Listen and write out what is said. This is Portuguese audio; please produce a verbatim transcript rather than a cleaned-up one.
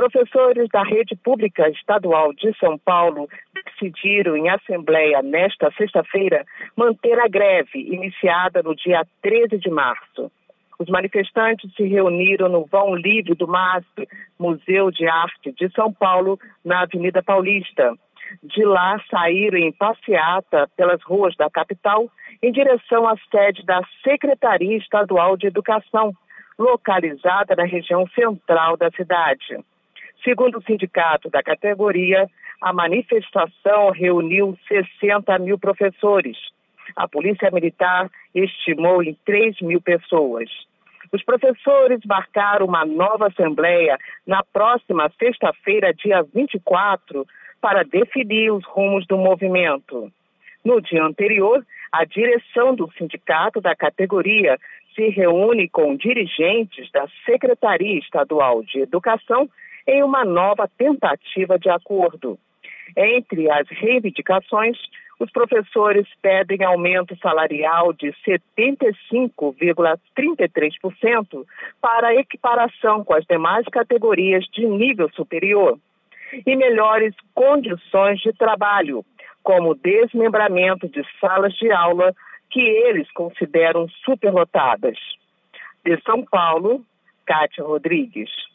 Professores da rede pública estadual de São Paulo decidiram em assembleia nesta sexta-feira manter a greve iniciada no dia treze de março. Os manifestantes se reuniram no vão livre do M A S P, Museu de Arte de São Paulo, na Avenida Paulista. De lá saíram em passeata pelas ruas da capital em direção à sede da Secretaria Estadual de Educação, localizada na região central da cidade. Segundo o sindicato da categoria, a manifestação reuniu sessenta mil professores. A Polícia Militar estimou em três mil pessoas. Os professores marcaram uma nova assembleia na próxima sexta-feira, dia vinte e quatro, para definir os rumos do movimento. No dia anterior, a direção do sindicato da categoria se reúne com dirigentes da Secretaria Estadual de Educação em uma nova tentativa de acordo. Entre as reivindicações, os professores pedem aumento salarial de setenta e cinco vírgula trinta e três por cento para equiparação com as demais categorias de nível superior e melhores condições de trabalho, como desmembramento de salas de aula que eles consideram superlotadas. De São Paulo, Kátia Rodrigues.